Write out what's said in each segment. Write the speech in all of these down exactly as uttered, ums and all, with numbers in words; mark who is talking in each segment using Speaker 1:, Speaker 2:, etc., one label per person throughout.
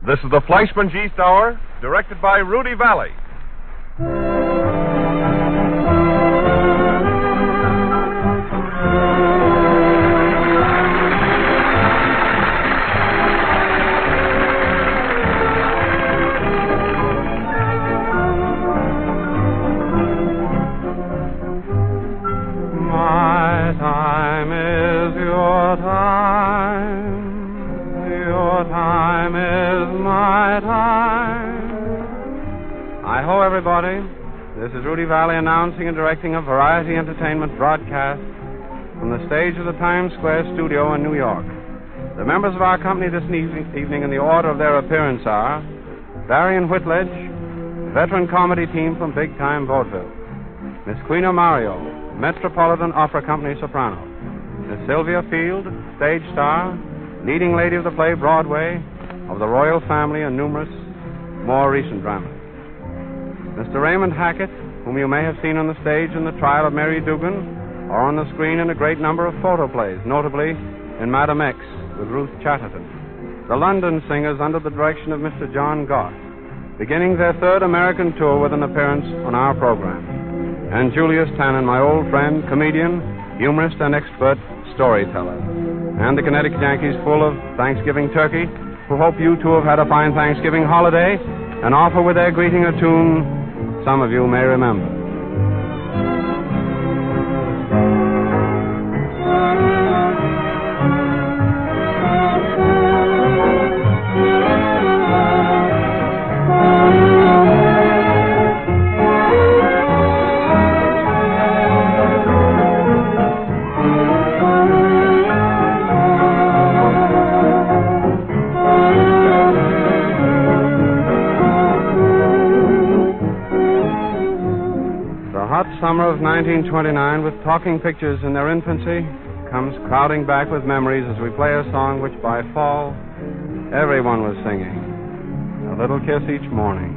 Speaker 1: This is the Fleischman's East Hour, directed by Rudy Valley.
Speaker 2: My time is your time. Your time is my time. Hi-ho, everybody. This is Rudy Valley announcing and directing a variety entertainment broadcast from the stage of the Times Square studio in New York. The members of our company this evening in the order of their appearance are Varian Whitledge, veteran comedy team from Big Time Vaudeville; Miss Quina Mario, Metropolitan Opera Company soprano; Miss Sylvia Field, stage star, leading lady of the play Broadway, of the Royal Family and numerous more recent dramas; Mister Raymond Hackett, whom you may have seen on the stage in The Trial of Mary Dugan, or on the screen in a great number of photoplays, notably in Madam X with Ruth Chatterton; the London Singers under the direction of Mister John Goff, beginning their third American tour with an appearance on our program; and Julius Tannen, my old friend, comedian, humorist, and expert storyteller; and the Connecticut Yankees, full of Thanksgiving turkey, who hope you too have had a fine Thanksgiving holiday, and offer with their greeting a tune some of you may remember. Summer of nineteen twenty-nine, with talking pictures in their infancy, comes crowding back with memories as we play a song which by fall everyone was singing, A Little Kiss Each Morning.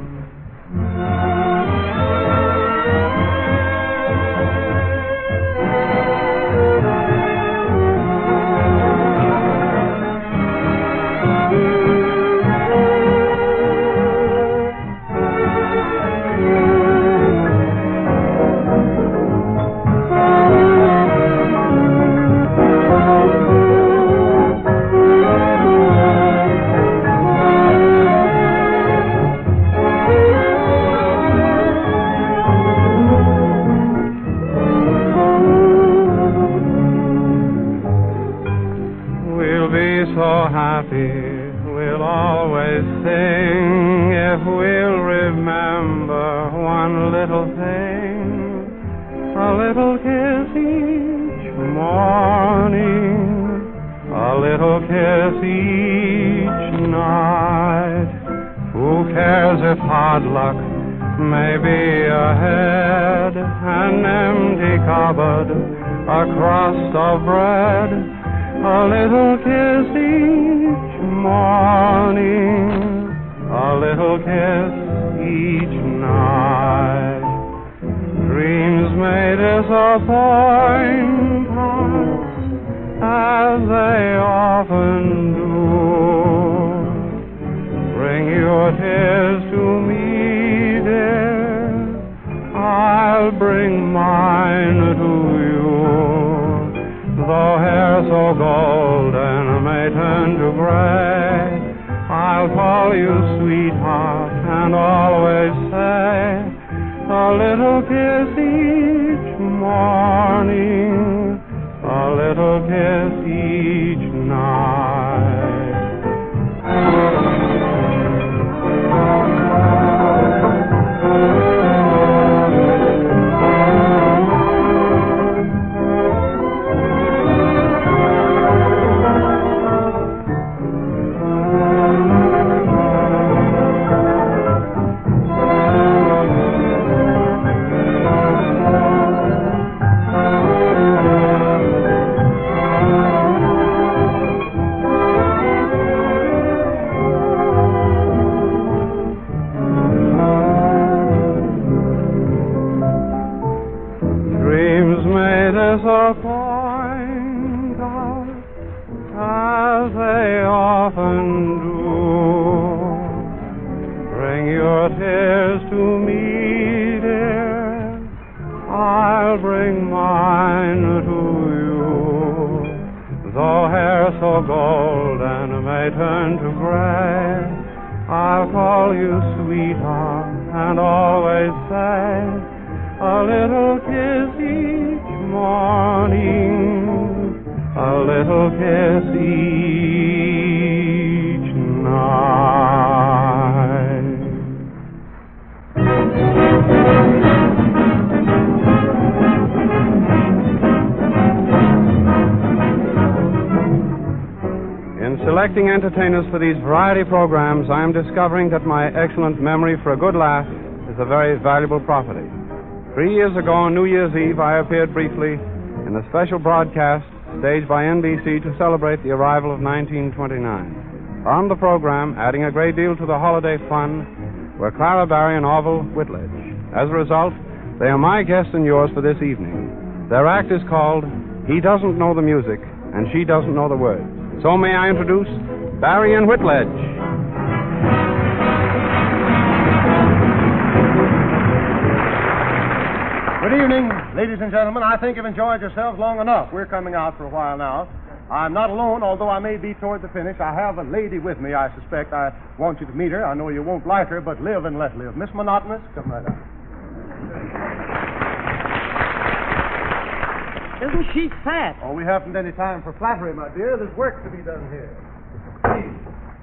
Speaker 2: We'll always sing if we'll remember one little thing, a little kiss each morning, a little kiss each night. Who cares if hard luck may be ahead, an empty cupboard, a crust of bread, a little kiss each morning, a little kiss each night. Dreams may disappoint us, as they often do. Bring your tears to me, dear, I'll bring mine to you. Though hair so golden may turn to gray, I'll call you sweetheart and always say, a little kiss each morning, a little kiss each night. but here's to me, dear. I'll bring mine to you. Though hair so golden may turn to gray, I'll call you sweetheart and always say a little kiss each morning, a little kiss each night. In selecting entertainers for these variety programs, I am discovering that my excellent memory for a good laugh is a very valuable property. Three years ago on New Year's Eve, I appeared briefly in a special broadcast staged by N B C to celebrate the arrival of nineteen twenty-nine. On the program, adding a great deal to the holiday fun, were Clara Barry and Orville Whitledge. As a result, they are my guests and yours for this evening. Their act is called He Doesn't Know the Music and She Doesn't Know the Words. So may I introduce Barry and Whitledge.
Speaker 3: Good evening, ladies and gentlemen. I think you've enjoyed yourselves long enough. We're coming out for a while now. I'm not alone, although I may be toward the finish. I have a lady with me, I suspect. I want you to meet her. I know you won't like her, but live and let live. Miss Monotonous, come right out.
Speaker 4: Isn't she fat?
Speaker 3: Oh, we haven't any time for flattery, my dear. There's work to be done here. Please.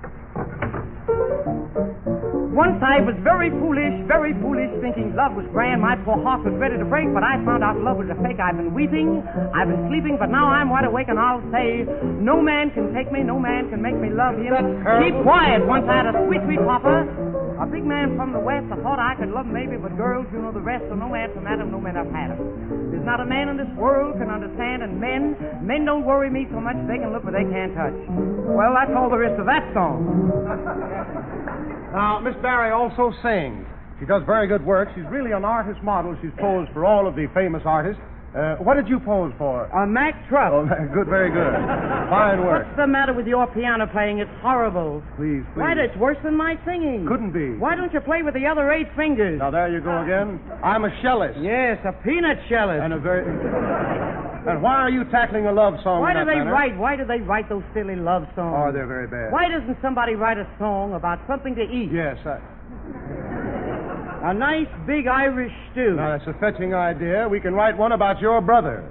Speaker 4: Once I was very foolish, very foolish, thinking love was grand. My poor heart was ready to break, but I found out love was a fake. I've been weeping, I've been sleeping, but now I'm wide awake, and I'll say, no man can take me, no man can make me love him. Keep quiet. Once I had a sweet, sweet papa, a big man from the West. I thought I could love him maybe, but girls, you know the rest, so no man from Adam, no man have had him. There's not a man in this world can understand, and men, men don't worry me so much they can look but they can't touch. Well, that's all there is to that song.
Speaker 3: Now, Miss Barry also sings. She does very good work. She's really an artist model. She's posed for all of the famous artists. Uh, what did you pose for?
Speaker 4: A Mack truck.
Speaker 3: Oh, good, very good. Fine work.
Speaker 4: What's the matter with your piano playing? It's horrible.
Speaker 3: Please, please.
Speaker 4: Why, it's worse than my singing.
Speaker 3: Couldn't be.
Speaker 4: Why don't you play with the other eight fingers?
Speaker 3: Now, there you go again. I'm a cellist.
Speaker 4: Yes, a peanut cellist.
Speaker 3: And a very... And why are you tackling a love song
Speaker 4: Why
Speaker 3: in
Speaker 4: do
Speaker 3: that
Speaker 4: they
Speaker 3: manner?
Speaker 4: write, why do they write those silly love songs?
Speaker 3: Oh, they're very bad.
Speaker 4: Why doesn't somebody write a song about something to eat?
Speaker 3: Yes, I...
Speaker 4: A nice big Irish stew.
Speaker 3: Now, that's a fetching idea. We can write one about your brother.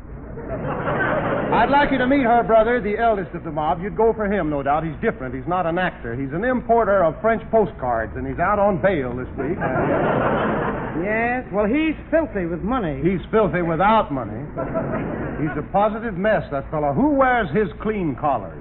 Speaker 3: I'd like you to meet her brother, the eldest of the mob. You'd go for him, no doubt. He's different. He's not an actor. He's an importer of French postcards, and he's out on bail this week.
Speaker 4: Yes, well, he's filthy with money.
Speaker 3: He's filthy without money. He's a positive mess, that fellow. Who wears his clean collars?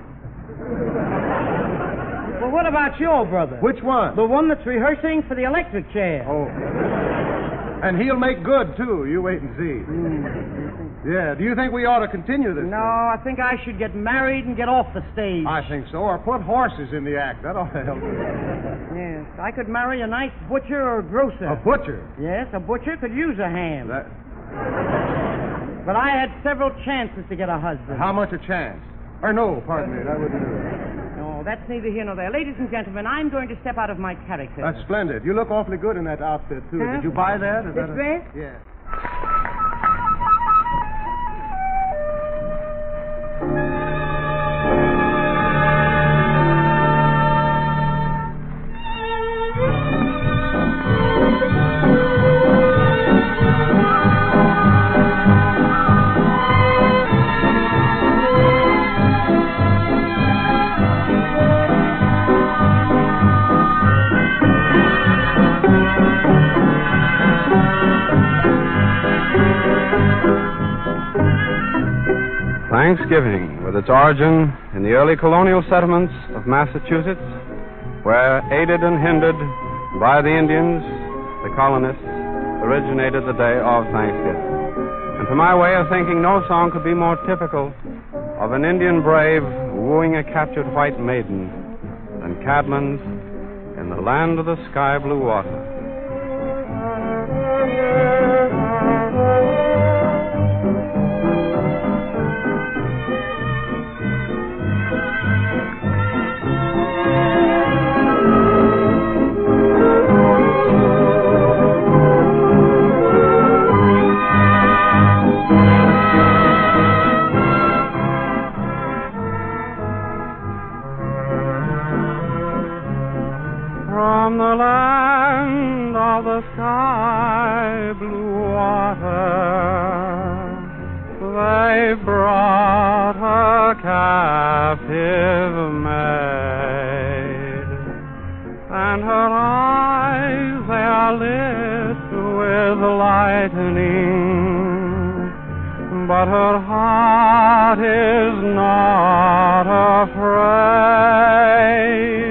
Speaker 4: Well, what about your brother?
Speaker 3: Which one?
Speaker 4: The one that's rehearsing for the electric chair.
Speaker 3: Oh. And he'll make good, too. You wait and see.
Speaker 4: Mm.
Speaker 3: Yeah, do you think we ought to continue this?
Speaker 4: No, I think I should get married and get off the stage.
Speaker 3: I think so, or put horses in the act. That ought to help.
Speaker 4: Yes, I could marry a nice butcher or grocer.
Speaker 3: A butcher?
Speaker 4: Yes, a butcher could use a ham.
Speaker 3: That...
Speaker 4: But I had several chances to get a husband.
Speaker 3: How much a chance? Or no, pardon me, that wouldn't do it.
Speaker 4: No, that's neither here nor there. Ladies and gentlemen, I'm going to step out of my character.
Speaker 3: That's splendid. You look awfully good in that outfit, too.
Speaker 4: Huh?
Speaker 3: Did you buy that? Is
Speaker 4: This
Speaker 3: that a...
Speaker 4: dress?
Speaker 3: Yeah.
Speaker 2: Thanksgiving, with its origin in the early colonial settlements of Massachusetts, where, aided and hindered by the Indians, the colonists, originated the day of Thanksgiving. And to my way of thinking, no song could be more typical of an Indian brave wooing a captured white maiden than Cadman's In the Land of the Sky Blue Water. from the land of the sky blue water. They brought a captive maid, and her eyes they are lit with lightning, but her heart is not afraid.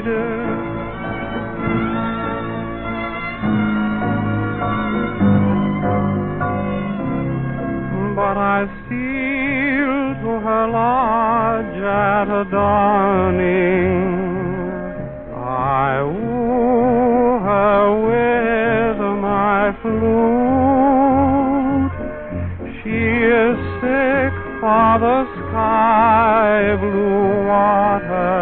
Speaker 2: But I steal to her lodge at a dawning. I woo her with my flute. She is sick for the sky blue water.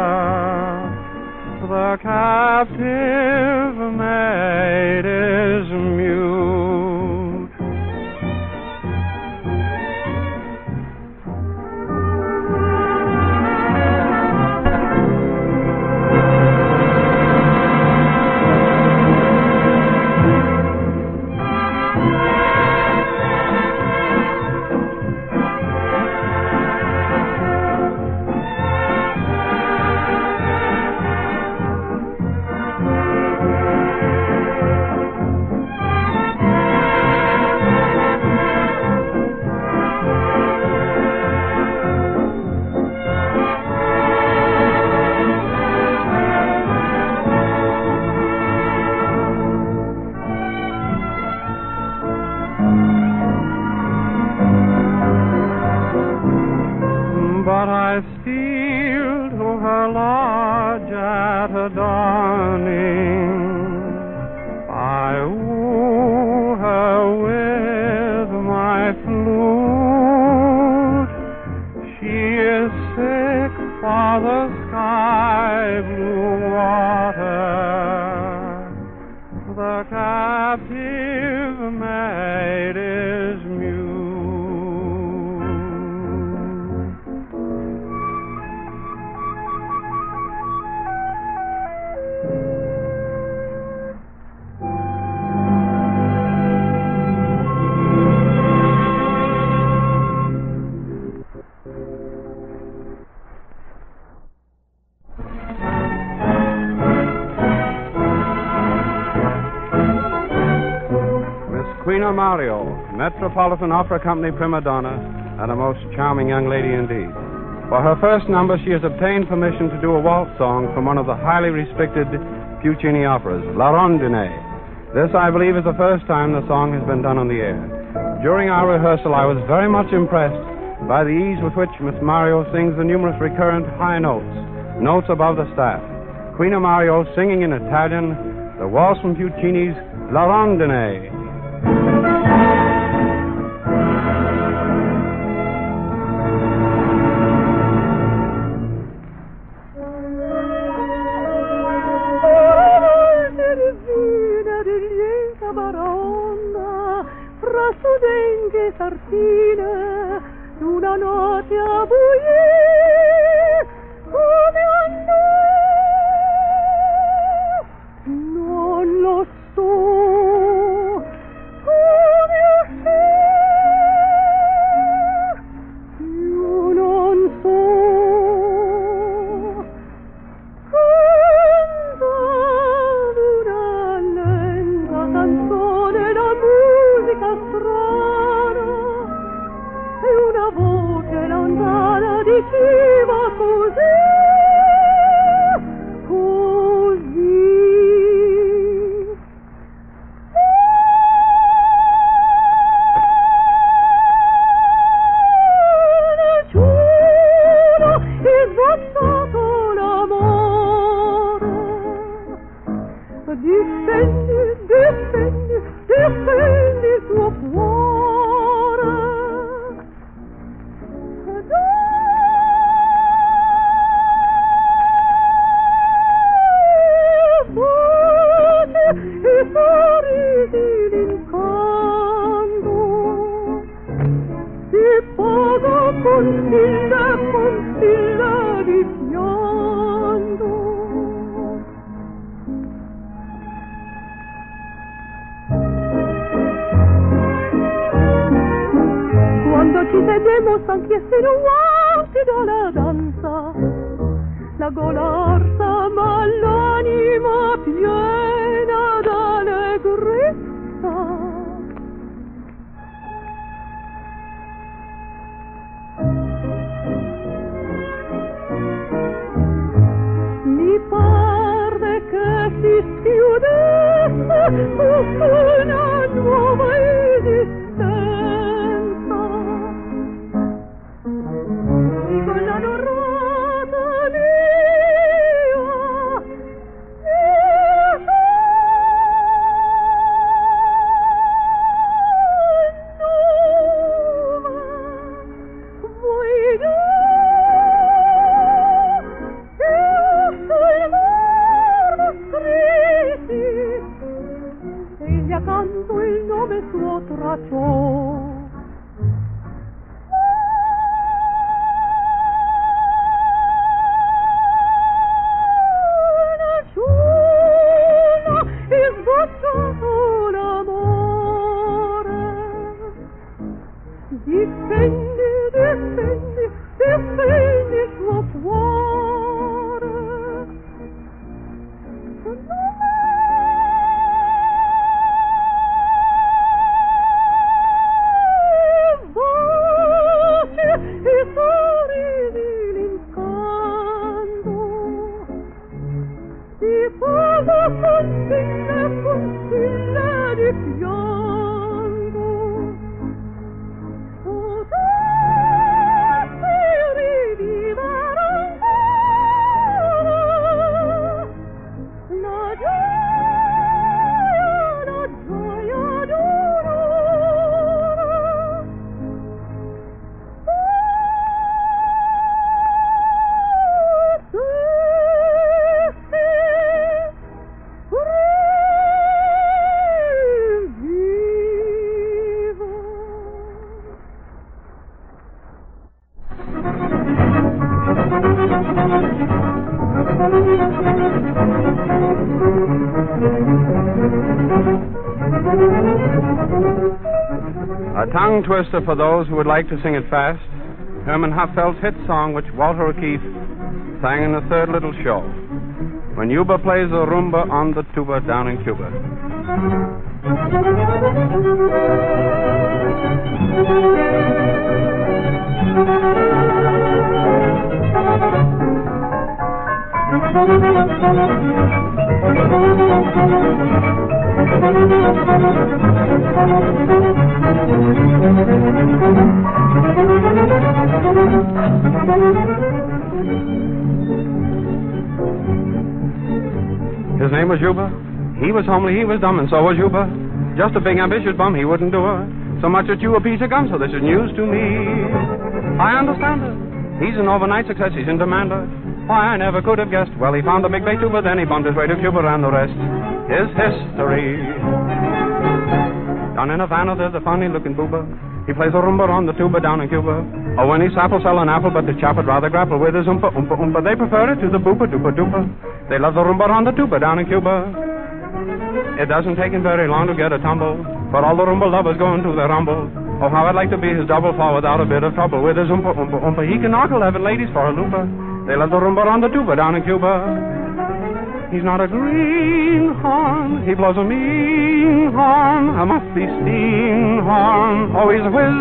Speaker 2: The captive maid is mute. But I steal to her lodge at a dawning. I woo her with my flute. She is sick for the sky blue water. The captive maid is mute. Queen Mario, Metropolitan Opera Company prima donna, and a most charming young lady indeed. For her first number, she has obtained permission to do a waltz song from one of the highly restricted Puccini operas, La Rondine. This, I believe, is the first time the song has been done on the air. During our rehearsal, I was very much impressed by the ease with which Miss Mario sings the numerous recurrent high notes, notes above the staff. Queen Mario singing in Italian the waltz from Puccini's La Rondine.
Speaker 5: Fra studenghe sartine, una notte a buie, come andò? Non lo so, come uscì? Io non so. Cantavo una lenta canzone, la musica strana, e una voce lontana diceva così, così. Una giuro è sbozzato l'amore. Difendi, difendi, difendi il tuo cuore. Voce e sorrisi l'incanto, si paga con stille, con stille di pianto. bailemos anche se non guardi dalla danza. La golarsa ma l'anima piena d'allegrezza. Mi parve che si schiudesse una nuova esistenza. Con la dorata mia, vuoi e accanto il nome suo tracciò. Una ciula e sbocciato l'amore. Difendi, difendi, difendi il suo cuore. E sorridi l'incanto di poco consiglia, consiglia di pianto. Potessi rivivere ancora la gioia, la gioia d'un'ora.
Speaker 2: A tongue twister for those who would like to sing it fast. Herman Huffeld's hit song, which Walter O'Keefe sang in the third little show. When Yuba plays the rumba on the tuba down in Cuba. His name was Yuba. He was homely, he was dumb, and so was Yuba. Just a big ambitious bum, he wouldn't do it. So much that you a piece of gum, so this is news to me. I understand it. He's an overnight success, he's in demand. Why, I never could have guessed. Well, he found a big bay tuba, then he bumped his way to Cuba, and the rest is history. Down in Havana, there's a funny-looking booba. He plays a rumba on the tuba down in Cuba. Oh, when he's apple sell an apple, but the chap would rather grapple with his oompa, oompa, oompa. They prefer it to the boopa, doopa, doopa. They love the rumba on the tuba down in Cuba. It doesn't take him very long to get a tumble, but all the rumba lovers go into their rumble. Oh, how I'd like to be his double fall without a bit of trouble with his oompa, oompa, oompa. He can knock eleven ladies for a looper. They love the rumba on the tuba down in Cuba. He's not a greenhorn, he blows a mean horn, a musty steam horn. Oh, he's a whiz.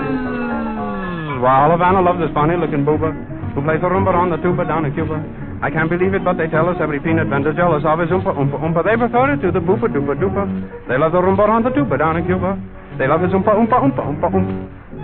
Speaker 2: While Havana loves this funny-looking booba who plays the rumba on the tuba down in Cuba. I can't believe it, but they tell us every peanut vendor jealous of his oompa, oompa, oompa. They prefer it to the boopa, doopa, doopa. They love the rumba on the tuba down in Cuba. They love his oompa, oompa, oompa, oompa, oompa.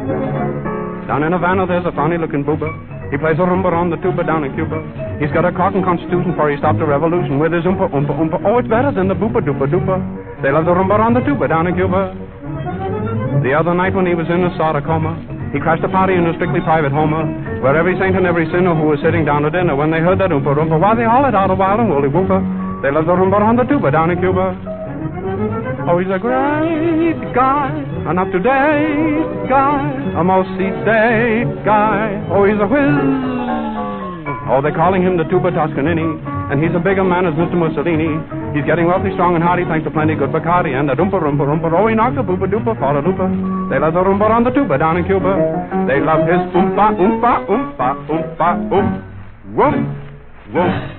Speaker 2: Down in Havana, there's a funny-looking booba. He plays a rumba on the tuba down in Cuba. He's got a cotton constitution for he stopped a revolution with his oompa, oompa, oompa. Oh, it's better than the boopa, doopa, doopa. They love the rumba on the tuba down in Cuba. The other night when he was in a sarcoma, he crashed a party in a strictly private homer, where every saint and every sinner who was sitting down to dinner, when they heard that oompa, oompa, why, they all let out a wild and woolly whooper. They love the rumba on the tuba down in Cuba. Oh, he's a great guy, an up-to-date guy, a most sedate guy. Oh, he's a whiz. Oh, they're calling him the tuba Toscanini, and he's a bigger man as Mister Mussolini. He's getting wealthy, strong, and hearty thanks to plenty good Bacardi and a doompa roompa roompa. Oh, he knocked a boopa doopa, fall a loopa. They love the roomba on the tuba down in Cuba. They love his oompa, oompa, oompa, oompa, oom, whoom, whoom.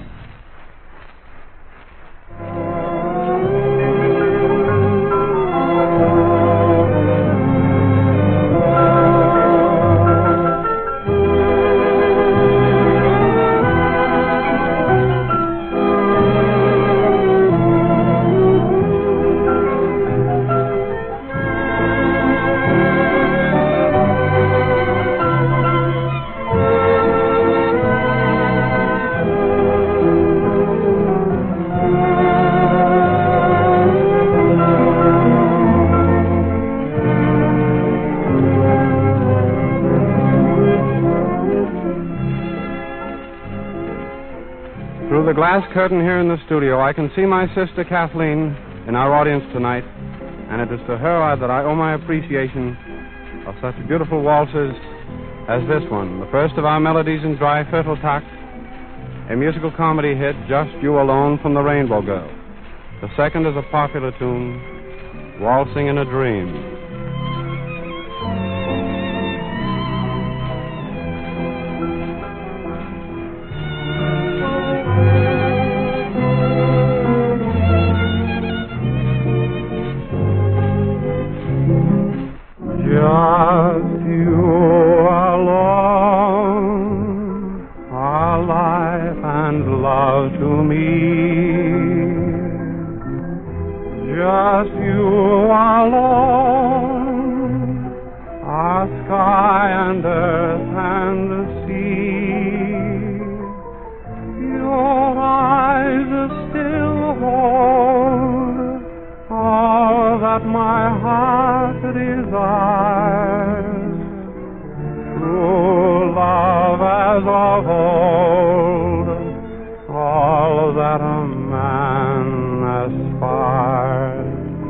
Speaker 2: Through the glass curtain here in the studio, I can see my sister Kathleen in our audience tonight, and it is to her that I owe my appreciation of such beautiful waltzes as this one, the first of our melodies in Dry Vierteltakt, a musical comedy hit, Just You Alone from the Rainbow Girl. The second is a popular tune, Waltzing in a Dream.
Speaker 5: Just you alone are life and love to me. Just you alone are sky and earth and the sea. Your eyes still hold all that my heart desires. True love as of old, all that a man aspires.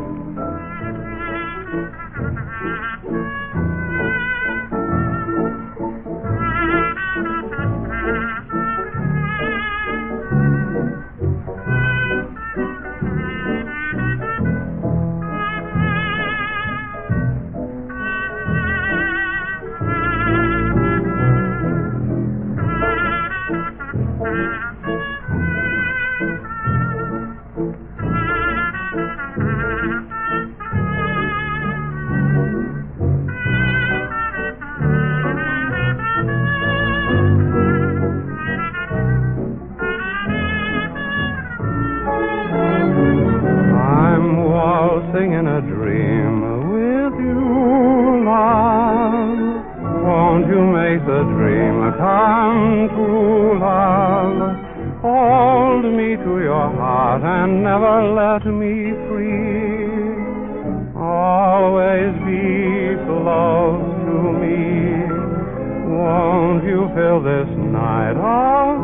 Speaker 5: Waltzing in a dream with you, love. Won't you make the dream come true, love? Hold me to your heart and never let me free. Always be close to me. Won't you fill this night of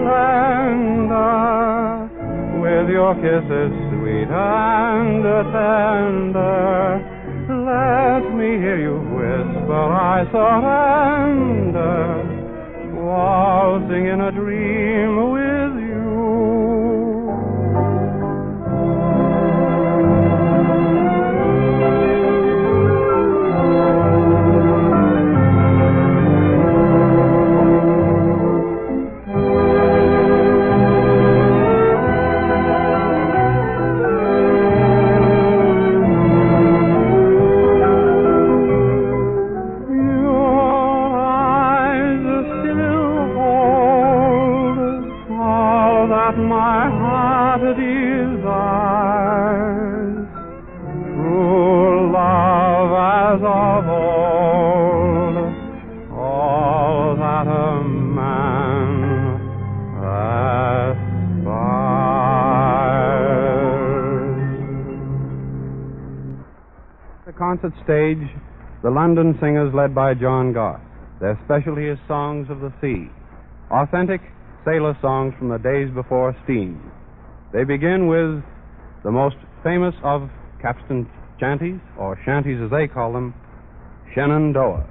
Speaker 5: splendor with your kisses sweet and tender? Let me hear you whisper, I surrender, waltzing in a dream with you. My heart desires, true love as of old, all that a man aspires. The concert stage, the London Singers led by John Goss. Their specialty is songs of the sea, authentic sailor songs from the days before steam. They begin with the most famous of capstan chanties, or shanties as they call them, Shenandoah.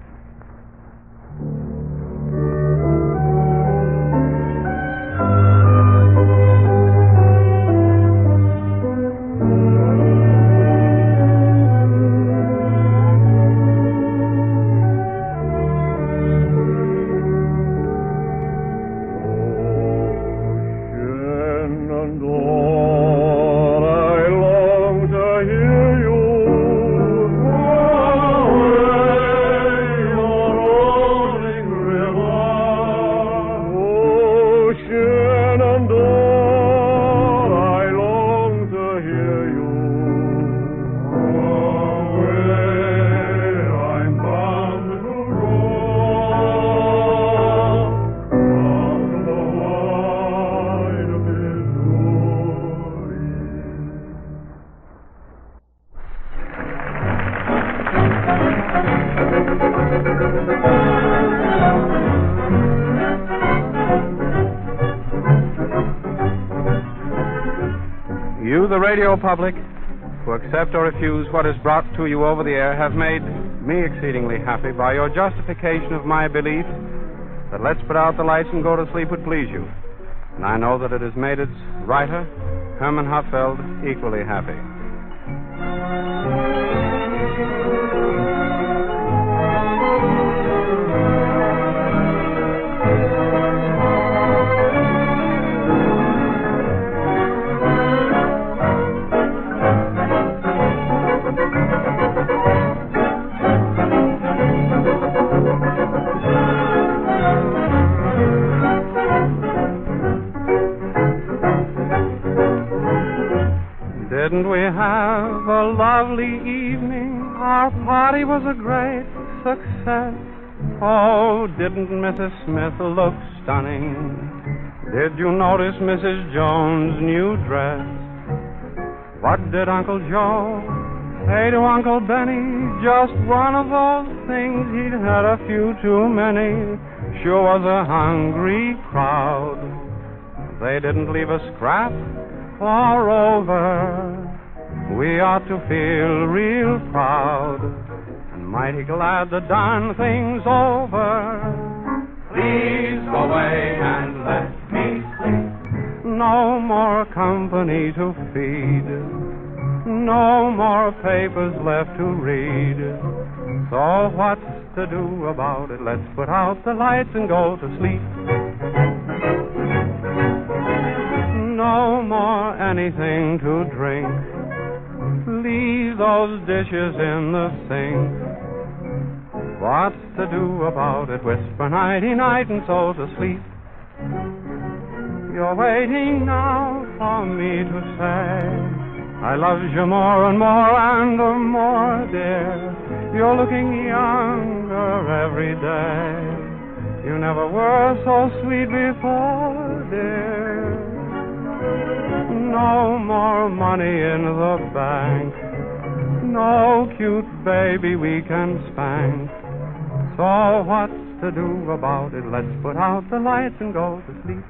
Speaker 5: You, the radio public, who accept or refuse what is brought to you over the air, have made me exceedingly happy by your justification of my belief that Let's Put Out the Lights and Go to Sleep would please you. And I know that it has made its writer, Herman Hufeld, equally happy. Didn't we have a lovely evening? Our party was a great success. Oh, didn't Missus Smith look stunning? Did you notice Missus Jones' new dress? What did Uncle Joe say to Uncle Benny? Just one of those things, he'd had a few too many. Sure was a hungry crowd. They didn't leave a scrap. Moreover, we ought to feel real proud and mighty glad to done things over. Please go away and let me sleep. No more company to feed. No more papers left to read. So what's to do about it? Let's put out the lights and go to sleep. No more anything to drink. Leave those dishes in the sink. What's to do about it? Whisper nighty-night and so to sleep. You're waiting now for me to say I love you more and more and more, dear. You're looking younger every day. You never were so sweet before, dear. No more money in the bank. No cute baby we can spank. So what's to do about it? Let's put out the lights and go to sleep.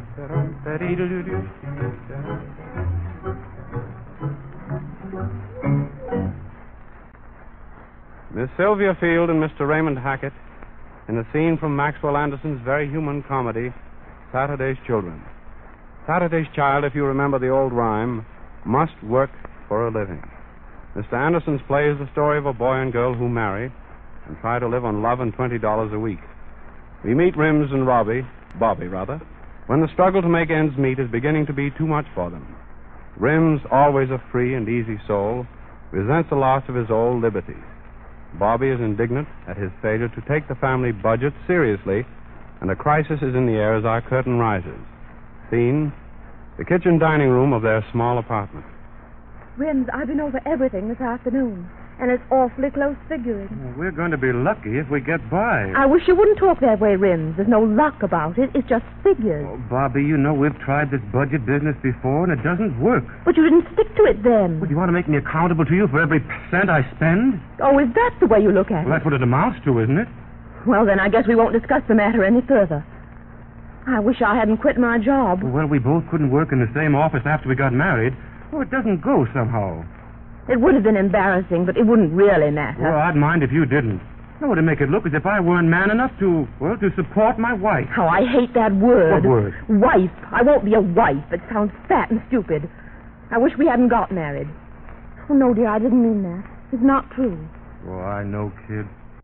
Speaker 5: Miss Sylvia Field and Mister Raymond Hackett in a scene from Maxwell Anderson's very human comedy, Saturday's Children. Saturday's child, if you remember the old rhyme, must work for a living. Mister Anderson's play is the story of a boy and girl who marry and try to live on love and twenty dollars a week. We meet Rims and Robbie, Bobby rather, when the struggle to make ends meet is beginning to be too much for them. Rims, always a free and easy soul, resents the loss of his old liberties. Bobby is indignant at his failure to take the family budget seriously, and a crisis is in the air as our curtain rises. Scene, the kitchen dining room of their small apartment.
Speaker 6: Rims, I've been over everything this afternoon, and it's awfully close figuring.
Speaker 3: Well, we're going to be lucky if we get by.
Speaker 6: I wish you wouldn't talk that way, Rims. There's no luck about it. It's just figures.
Speaker 3: Oh, Bobby, you know we've tried this budget business before, and it doesn't work.
Speaker 6: But you didn't stick to it then.
Speaker 3: Well, do you want to make me accountable to you for every cent I spend?
Speaker 6: Oh, is that the way you look at
Speaker 3: Well,
Speaker 6: it?
Speaker 3: that's what it amounts to, isn't it?
Speaker 6: Well, then I guess we won't discuss the matter any further. I wish I hadn't quit my job.
Speaker 3: Well, we both couldn't work in the same office after we got married. Oh, it doesn't go somehow.
Speaker 6: It would have been embarrassing, but it wouldn't really matter.
Speaker 3: Well, I'd mind if you didn't. No, it'd make it look as if I weren't man enough to, well, to support my wife.
Speaker 6: Oh, I hate that word.
Speaker 3: What word?
Speaker 6: Wife. I won't be a wife. It sounds fat and stupid. I wish we hadn't got married. Oh, no, dear, I didn't mean that. It's not true.
Speaker 3: Oh, I know, kid.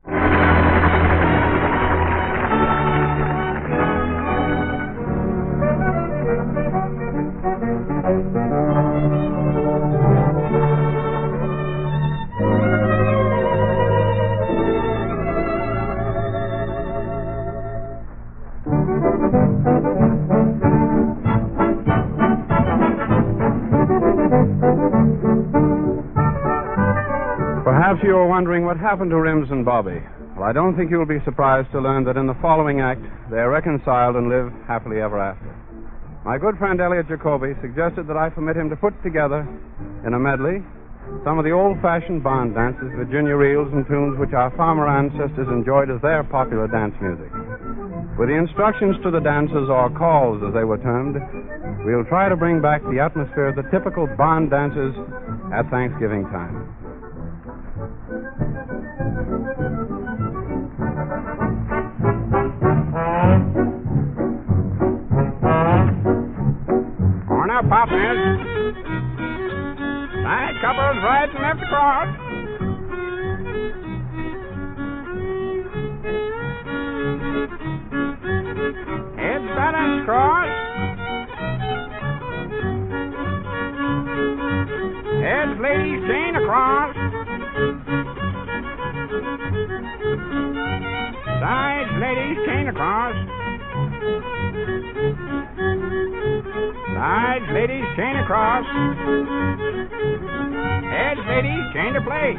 Speaker 5: Perhaps you are wondering what happened to Rims and Bobby. Well, I don't think you'll be surprised to learn that in the following act, they are reconciled and live happily ever after. My good friend Elliot Jacoby suggested that I permit him to put together, in a medley, some of the old-fashioned barn dances, Virginia reels, and tunes which our farmer ancestors enjoyed as their popular dance music. With the instructions to the dancers, or calls as they were termed, we'll try to bring back the atmosphere of the typical barn dances at Thanksgiving time. On up, partners. Side couples right and left across. Heads balance cross. Heads ladies chain across. Sides ladies chain across. Sides ladies chain across. Heads ladies chain to place.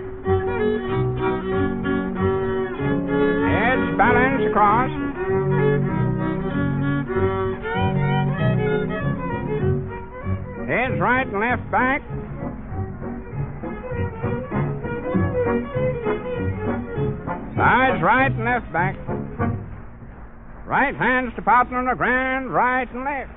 Speaker 5: Heads balance across. Heads right and left back. Sides right and left back. Right hands to partner on the ground, right and left.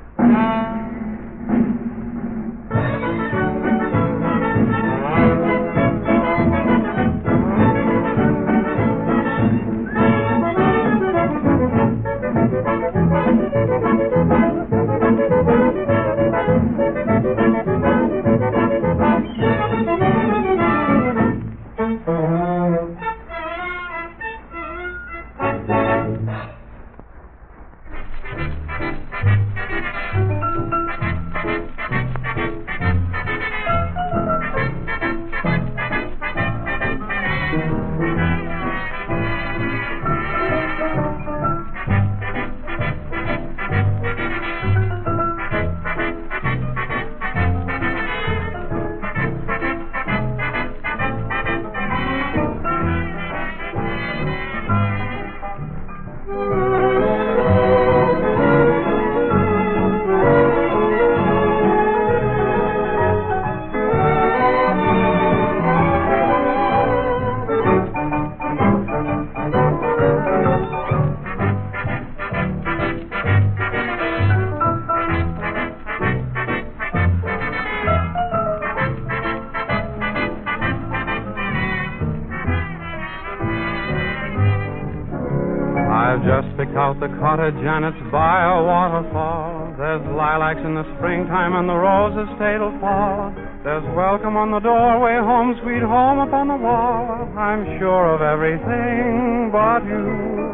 Speaker 5: Out the cottage and it's by a waterfall. There's lilacs in the springtime and the roses stay'll fall. There's welcome on the doorway, home sweet home upon the wall. I'm sure of everything but you.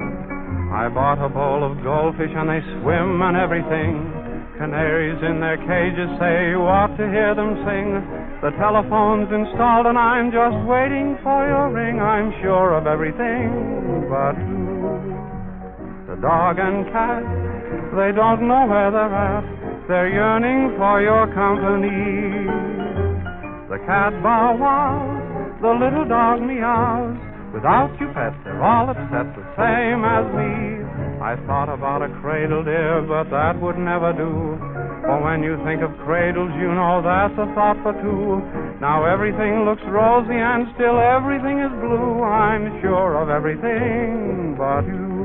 Speaker 5: I bought a bowl of goldfish and they swim and everything. Canaries in their cages say you ought to hear them sing. The telephone's installed and I'm just waiting for your ring. I'm sure of everything but you. The dog and cat, they don't know where they're at. They're yearning for your company. The cat bow wows, the little dog meows. Without you, pet, they're all upset, the same as me. I thought about a cradle, dear, but that would never do. For when you think of cradles, you know that's a thought for two. Now everything looks rosy and still everything is blue. I'm sure of everything but you.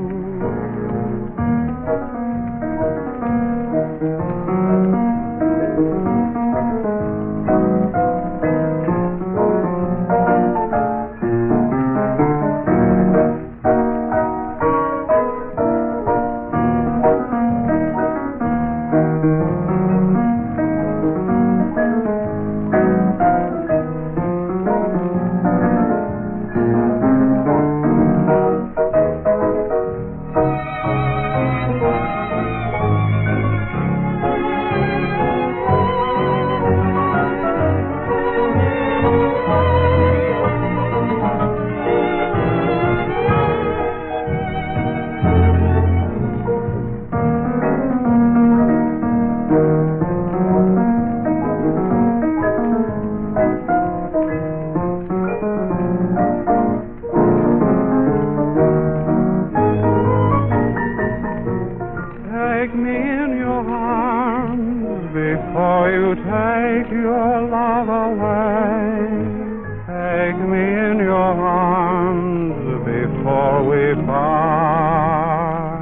Speaker 5: Take me in your arms before we part.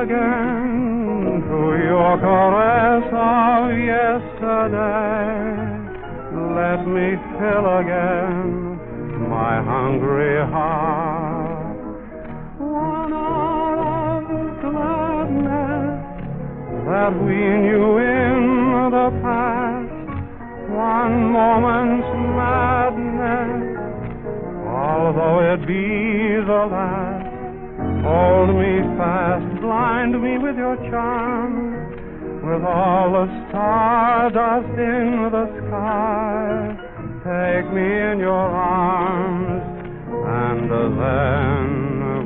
Speaker 2: again to your caress of yesterday. Let me fill again my hungry heart. One hour of gladness that we knew in the past, one moment's madness, although it be the last. Hold me fast, blind me with your charm, with all the stardust in the sky. Take me in your arms, and then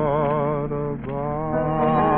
Speaker 2: goodbye.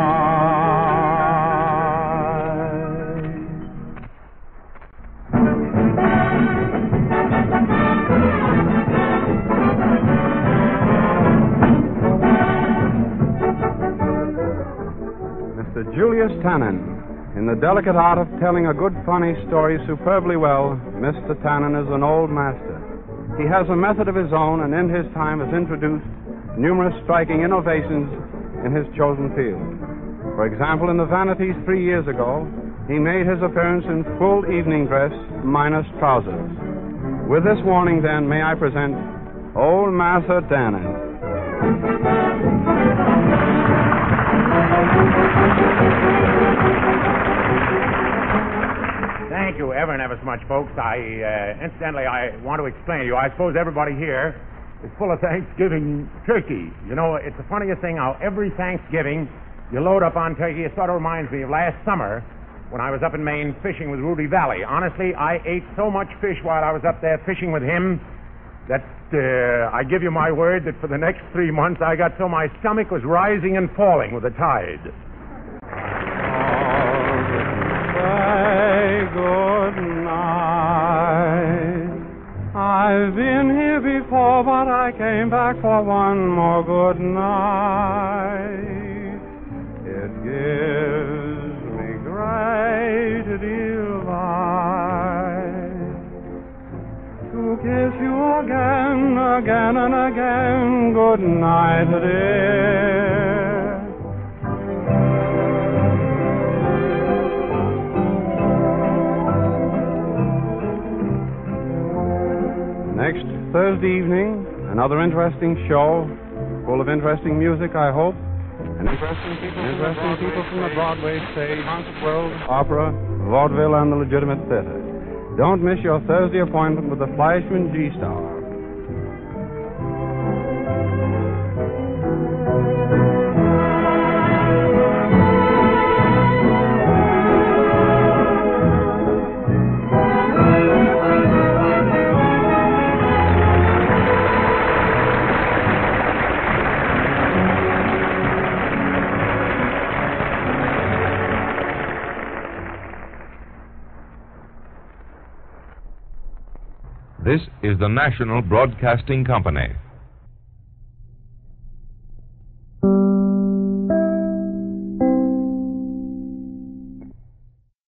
Speaker 5: Mister Julius Tannen. In the delicate art of telling a good, funny story superbly well, Mister Tannen is an old master. He has a method of his own, and in his time has introduced numerous striking innovations in his chosen field. For example, in the Vanities three years ago, he made his appearance in full evening dress, minus trousers. With this warning, then, may I present Old Master Tannen.
Speaker 7: Thank you ever and ever so much, folks. I, uh, incidentally, I want to explain to you, I suppose everybody here is full of Thanksgiving turkey. You know, it's the funniest thing how every Thanksgiving you load up on turkey. It sort of reminds me of last summer when I was up in Maine fishing with Rudy Valley. Honestly, I ate so much fish while I was up there fishing with him that uh, I give you my word that for the next three months I got so my stomach was rising and falling with the tide.
Speaker 2: Say good night. I've been here before, but I came back for one more good night. It gives me great delight to kiss you again, again and again. Good night, dear.
Speaker 5: Next Thursday evening, another interesting show, full of interesting music, I hope, and interesting people, interesting people from the Broadway stage, concert world, opera, vaudeville, and the legitimate theater. Don't miss your Thursday appointment with the Fleischman G-Star.
Speaker 8: This is the National Broadcasting Company.